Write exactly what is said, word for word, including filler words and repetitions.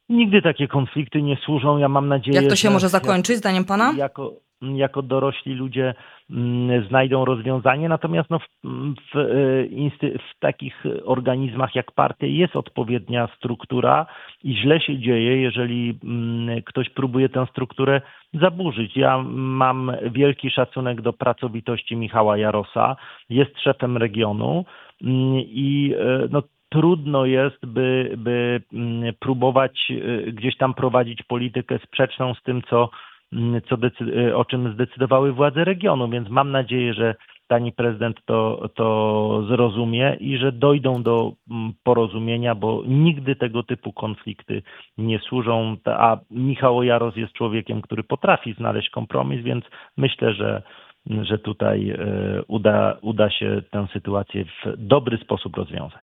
Nigdy takie konflikty nie służą. Ja mam nadzieję, Jak to się że może zakończyć, zdaniem pana? jako, jako dorośli ludzie mm, znajdą rozwiązanie. Natomiast no, w, w, insty- w takich organizmach jak partia jest odpowiednia struktura i źle się dzieje, jeżeli mm, ktoś próbuje tę strukturę zaburzyć. Ja mam wielki szacunek do pracowitości Michała Jarosa. Jest szefem regionu mm, i e, no, trudno jest, by, by mm, próbować e, gdzieś tam prowadzić politykę sprzeczną z tym, co, mm, co decy- o czym zdecydowały władze regionu, więc mam nadzieję, że pani prezydent to, to zrozumie i że dojdą do mm, porozumienia, bo nigdy tego typu konflikty nie służą, a Michał Jaros jest człowiekiem, który potrafi znaleźć kompromis, więc myślę, że że tutaj e, uda, uda się tę sytuację w dobry sposób rozwiązać.